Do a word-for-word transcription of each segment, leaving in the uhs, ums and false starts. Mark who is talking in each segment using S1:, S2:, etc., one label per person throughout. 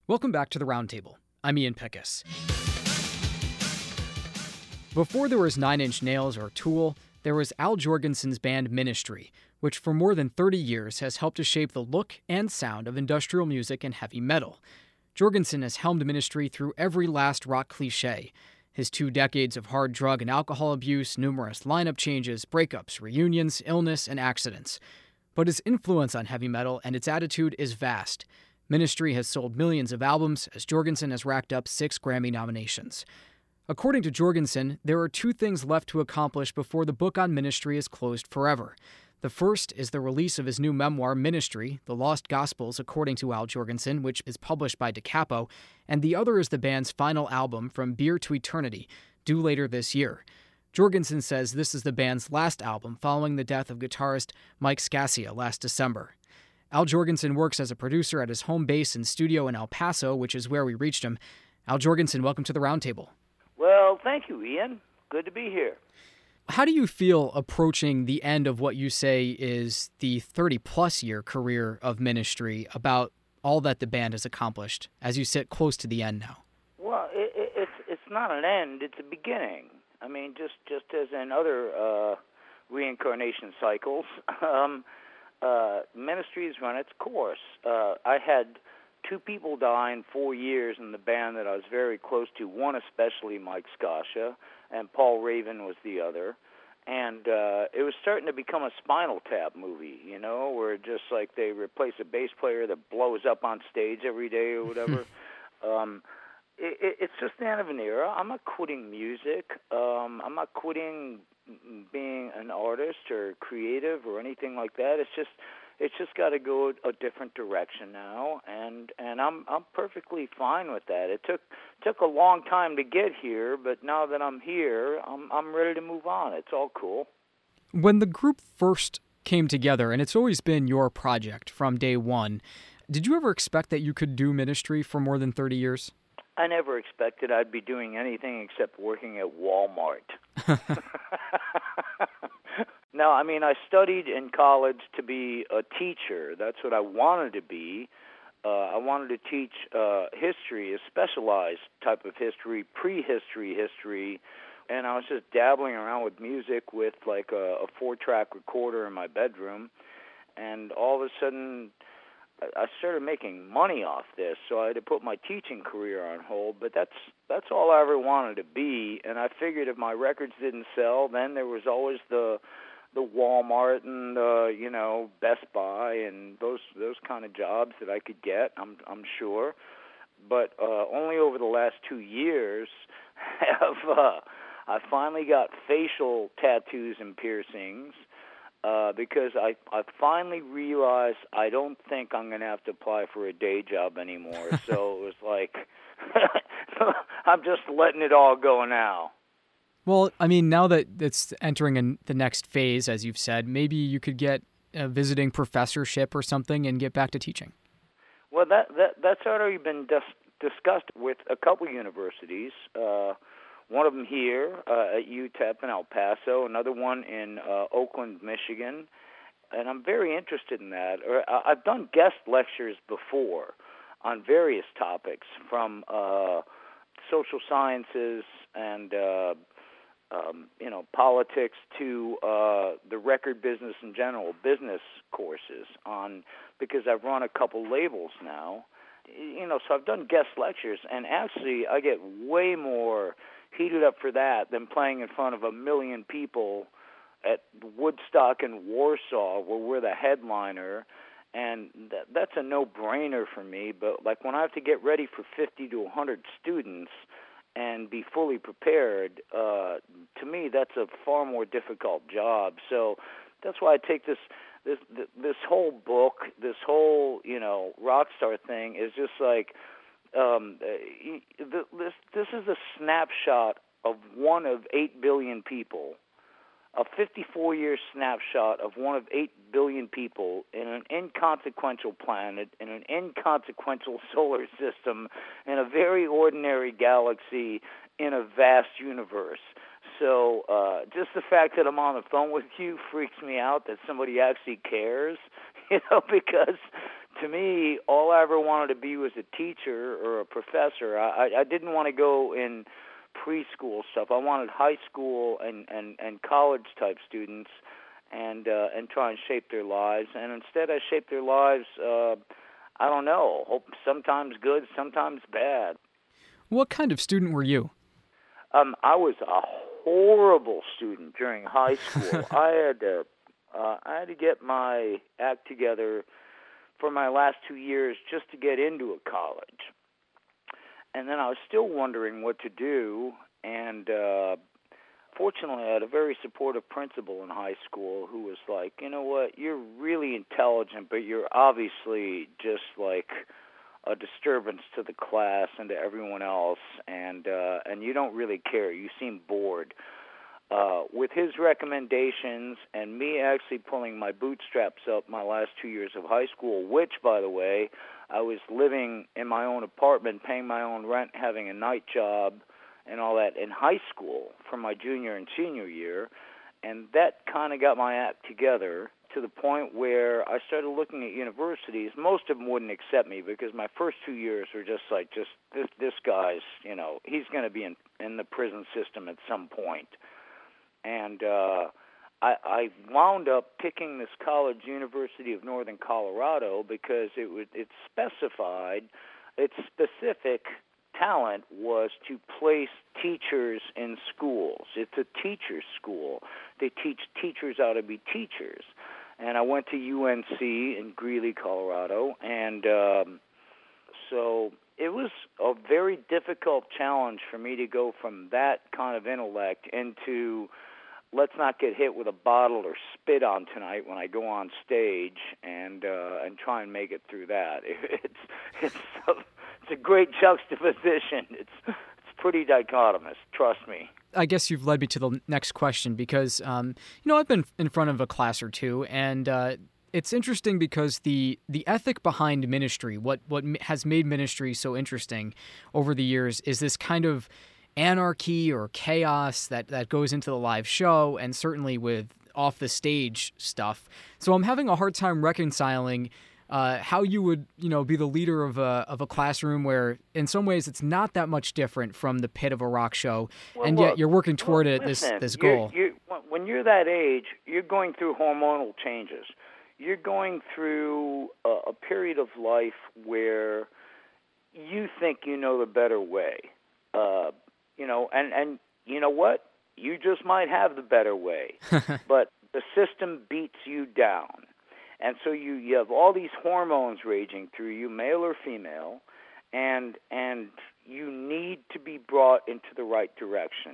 S1: Welcome back to the Roundtable. I'm Ian Pickus. Before there was Nine Inch Nails or Tool, there was Al Jourgensen's band Ministry, which for more than thirty years has helped to shape the look and sound of industrial music and heavy metal. Jourgensen has helmed Ministry through every last rock cliché. His two decades of hard drug and alcohol abuse, numerous lineup changes, breakups, reunions, illness, and accidents. But his influence on heavy metal and its attitude is vast. Ministry has sold millions of albums, as Jourgensen has racked up six Grammy nominations. According to Jourgensen, there are two things left to accomplish before the book on Ministry is closed forever. The first is the release of his new memoir, Ministry, The Lost Gospels, according to Al Jourgensen, which is published by Da Capo, and the other is the band's final album, From Beer to Eternity, due later this year. Jourgensen says this is the band's last album following the death of guitarist Mike Scassia last December. Al Jourgensen works as a producer at his home base and studio in El Paso, which is where we reached him. Al Jourgensen, welcome to the Roundtable.
S2: Well, thank you, Ian. Good to be here.
S1: How do you feel approaching the end of what you say is the thirty-plus year career of Ministry, about all that the band has accomplished as you sit close to the end now?
S2: Well, it, it, it's it's not an end, it's a beginning. I mean, just, just as in other uh, reincarnation cycles, um, uh, Ministry has run its course. Uh, I had two people die in four years in the band that I was very close to, one especially Mike Scassia, and Paul Raven was the other. And uh, it was starting to become a Spinal Tap movie, you know, where just like they replace a bass player that blows up on stage every day or whatever. um, it, it, it's just the end of an era. I'm not quitting music. Um, I'm not quitting being an artist or creative or anything like that. It's just it's just got to go a different direction now, and and I'm I'm perfectly fine with that. It took took a long time to get here, but now that I'm here, I'm I'm ready to move on. It's all cool.
S1: When the group first came together, and it's always been your project from day one, did you ever expect that you could do Ministry for more than thirty years?
S2: I never expected I'd be doing anything except working at Walmart. No, I mean, I studied in college to be a teacher. That's what I wanted to be. Uh, I wanted to teach uh, history, a specialized type of history, prehistory history, and I was just dabbling around with music with like a, a four-track recorder in my bedroom, and all of a sudden I started making money off this, so I had to put my teaching career on hold, but that's that's all I ever wanted to be, and I figured if my records didn't sell, then there was always the the Walmart and uh, you know, Best Buy and those those kind of jobs that I could get, I'm I'm sure. But uh, only over the last two years have uh, I finally got facial tattoos and piercings. Uh, because I, I finally realized I don't think I'm going to have to apply for a day job anymore. So it was like, I'm just letting it all go now.
S1: Well, I mean, now that it's entering in the next phase, as you've said, maybe you could get a visiting professorship or something and get back to teaching.
S2: Well, that, that that's already been dis- discussed with a couple universities. Uh, One of them here uh, at U T E P in El Paso, another one in uh, Oakland, Michigan, and I'm very interested in that. Or, uh, I've done guest lectures before on various topics, from uh, social sciences and uh, um, you know, politics to uh, the record business in general, business courses on, because I've run a couple labels now. You know, so I've done guest lectures, and actually I get way more heated up for that than playing in front of a million people at Woodstock and Warsaw, where we're the headliner, and that, that's a no-brainer for me. But like when I have to get ready for fifty to one hundred students and be fully prepared, uh, to me that's a far more difficult job. So that's why I take this this this whole book, this whole, you know, Rockstar thing is just like, Um, this this is a snapshot of one of eight billion people, a fifty-four year snapshot of one of eight billion people in an inconsequential planet, in an inconsequential solar system, in a very ordinary galaxy, in a vast universe. So uh, just the fact that I'm on the phone with you freaks me out, that somebody actually cares, you know, because to me, all I ever wanted to be was a teacher or a professor. I, I, I didn't want to go in preschool stuff. I wanted high school and, and, and college type students and uh, and try and shape their lives. And instead, I shaped their lives. Uh, I don't know. Hope sometimes good, sometimes bad.
S1: What kind of student were you?
S2: Um, I was a horrible student during high school. I had to uh, I had to get my act together for my last two years just to get into a college. And then I was still wondering what to do, and uh, fortunately I had a very supportive principal in high school who was like, you know what, you're really intelligent, but you're obviously just like a disturbance to the class and to everyone else, and uh, and you don't really care. You seem bored. Uh, with his recommendations and me actually pulling my bootstraps up my last two years of high school, which, by the way, I was living in my own apartment, paying my own rent, having a night job and all that in high school for my junior and senior year, and that kind of got my act together to the point where I started looking at universities. Most of them wouldn't accept me because my first two years were just like, just this this guy's, you know, he's going to be in, in the prison system at some point. And uh, I, I wound up picking this college, University of Northern Colorado, because it would it specified its specific talent was to place teachers in schools. It's a teacher's school. They teach teachers how to be teachers. And I went to U N C in Greeley, Colorado, and um, so it was a very difficult challenge for me to go from that kind of intellect into let's not get hit with a bottle or spit on tonight when I go on stage, and uh, and try and make it through that. It's it's a, it's a great juxtaposition. It's it's pretty dichotomous. Trust me.
S1: I guess you've led me to the next question because um, you know I've been in front of a class or two, and uh, it's interesting because the the ethic behind ministry, what what has made ministry so interesting over the years, is this kind of anarchy or chaos that, that goes into the live show, and certainly with off the stage stuff. So I'm having a hard time reconciling uh, how you would, you know, be the leader of a of a classroom where, in some ways, it's not that much different from the pit of a rock show,
S2: well,
S1: and
S2: look,
S1: yet you're working toward
S2: well,
S1: it
S2: listen,
S1: this this goal.
S2: You're, you're, when you're that age, you're going through hormonal changes. You're going through a, a period of life where you think you know the better way. Uh, You know, and, and you know what? You just might have the better way, but the system beats you down. And so you, you have all these hormones raging through you, male or female, and and you need to be brought into the right direction.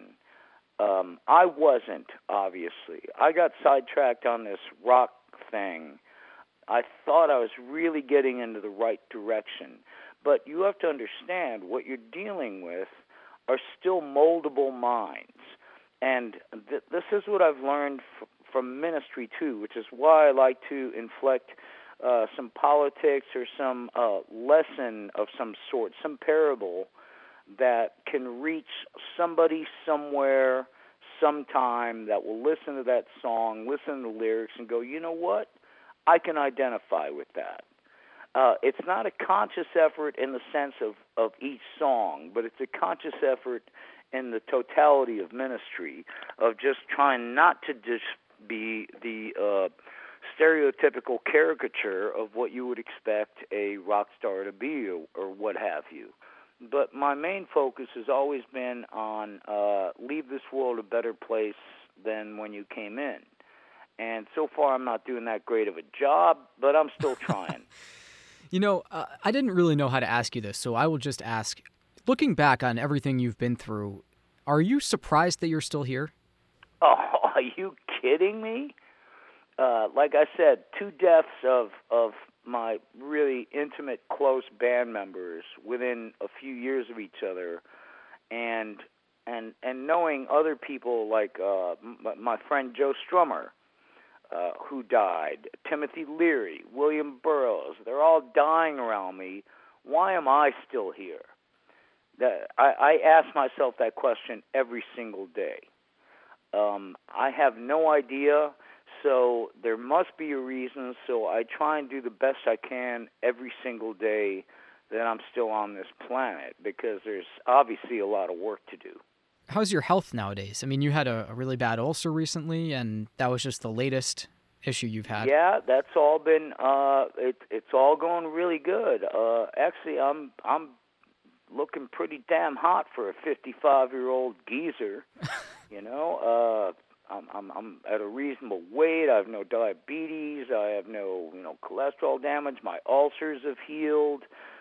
S2: Um, I wasn't, obviously. I got sidetracked on this rock thing. I thought I was really getting into the right direction. But you have to understand what you're dealing with are still moldable minds. And th- this is what I've learned f- from ministry, too, which is why I like to inflect uh, some politics or some uh, lesson of some sort, some parable that can reach somebody somewhere, sometime, that will listen to that song, listen to the lyrics, and go, you know what? I can identify with that. Uh, it's not a conscious effort in the sense of, of each song, but it's a conscious effort in the totality of ministry, of just trying not to just be the uh, stereotypical caricature of what you would expect a rock star to be, or, or what have you. But my main focus has always been on uh, leave this world a better place than when you came in. And so far I'm not doing that great of a job, but I'm still trying.
S1: You know, uh, I didn't really know how to ask you this, so I will just ask, looking back on everything you've been through, are you surprised that you're still here?
S2: Oh, are you kidding me? Uh, like I said, two deaths of, of my really intimate, close band members within a few years of each other, and and and knowing other people like uh, m- my friend Joe Strummer, Uh, who died, Timothy Leary, William Burroughs, they're all dying around me. Why am I still here? That, I, I ask myself that question every single day. Um, I have no idea. So there must be a reason, so I try and do the best I can every single day that I'm still on this planet, because there's obviously a lot of work to do.
S1: How's your health nowadays? I mean, you had a, a really bad ulcer recently, and that was just the latest issue you've had.
S2: Yeah, that's all been, uh, it, it's all going really good. Uh, actually, I'm I'm looking pretty damn hot for a fifty-five-year-old geezer, you know. Uh, I'm, I'm I'm at a reasonable weight. I have no diabetes. I have no, you know, cholesterol damage. My ulcers have healed.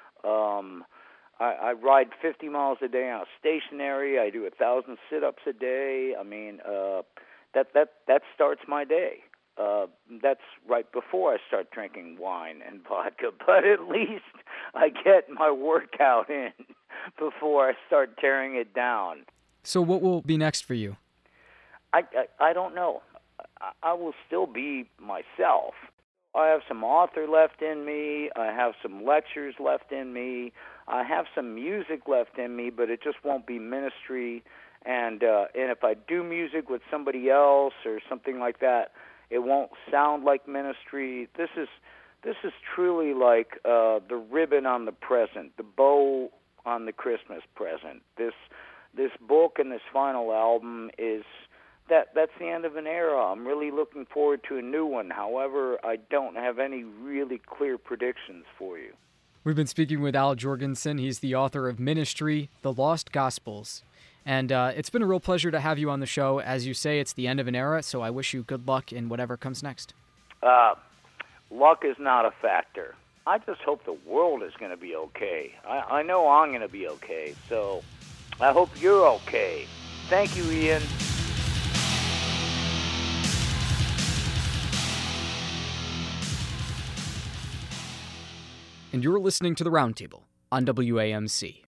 S2: Um, I, I ride fifty miles a day on a stationary. I do a thousand sit-ups a day. I mean, uh, that that that starts my day. Uh, that's right before I start drinking wine and vodka. But at least I get my workout in before I start tearing it down.
S1: So what will be next for you?
S2: I, I, I don't know. I, I will still be myself. I have some author left in me. I have some lectures left in me. I have some music left in me, but it just won't be ministry. And uh, and if I do music with somebody else or something like that, it won't sound like ministry. This is this is truly like uh, the ribbon on the present, the bow on the Christmas present. This this book and this final album is. That that's the end of an era. I'm really looking forward to a new one. However, I don't have any really clear predictions for you.
S1: We've been speaking with Al Jourgensen. He's the author of Ministry, The Lost Gospels. And uh, it's been a real pleasure to have you on the show. As you say, it's the end of an era, so I wish you good luck in whatever comes next.
S2: Uh, luck is not a factor. I just hope the world is going to be okay. I, I know I'm going to be okay, so I hope you're okay. Thank you, Ian.
S1: And you're listening to The Roundtable on W A M C.